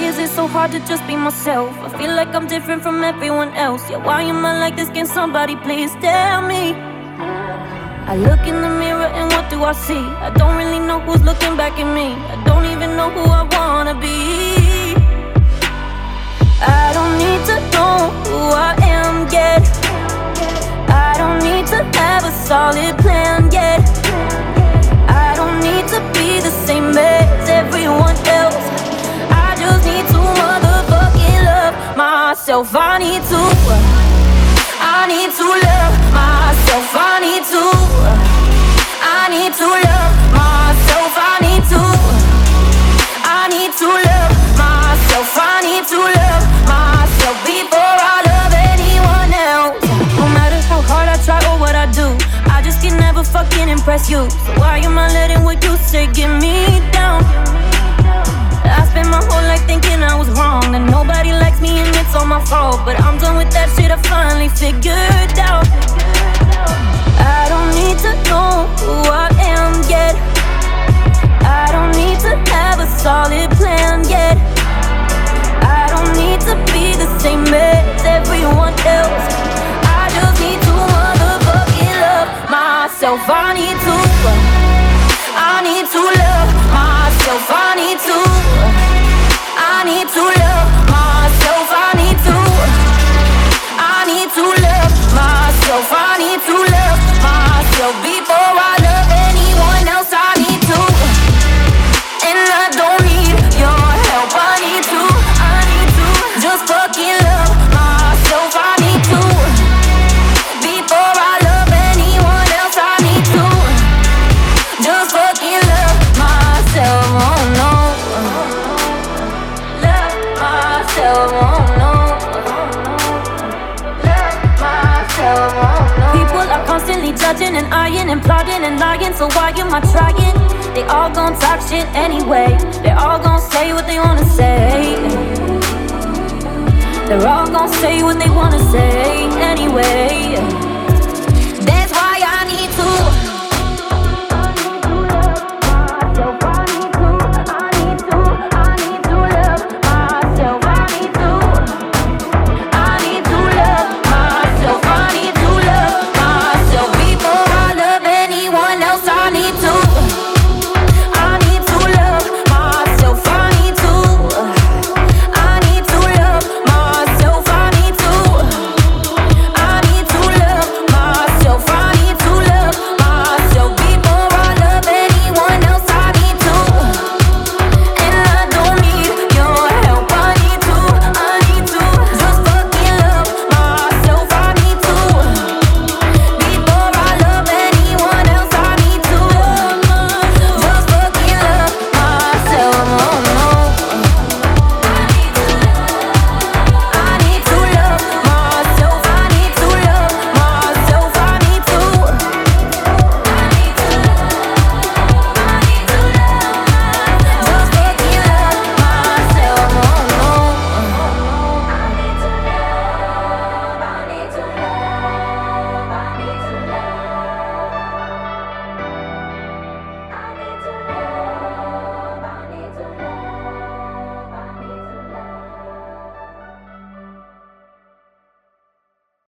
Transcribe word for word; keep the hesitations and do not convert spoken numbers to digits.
is it so hard to just be myself? I feel like I'm different from everyone else. Yeah, why am I like this? Can somebody please tell me? I look in the mirror and what do I see? I don't really know who's looking back at me. I don't even know who I wanna be. I don't need to know who I am yet. I don't need to have a solid plan yet. I don't need to be the same as everyone else. I just need to motherfucking love myself. I need to I need to love myself. I need to I need to love myself. I need to I need to love myself. I need to love myself before I love anyone else. No matter how hard I try or what I do, I just can never fucking impress you. So why am I letting what you say get me down? I spent my whole life thinking I was wrong, that nobody likes me and it's all my fault. But I'm done with that shit, I finally figured out. I don't need to know who I am yet. I don't need to have a solid plan yet. I don't need to be the same as everyone else. I just need to motherfucking love myself. I need to I need to love myself. I need to I need to love myself. I need to I need to love myself. I need to love myself before I love anyone else. I need to, and I don't need your help. I need to, I need to just fucking love myself. I need to, before I love anyone else. I need to just fucking love myself. Oh no, love myself. Oh no, love myself. Oh no. People are constantly judging and eyeing and plotting and lying. So why am I trying? They all gon' talk shit anyway. They all gon' say what they wanna say. They're all gon' say what they wanna say anyway.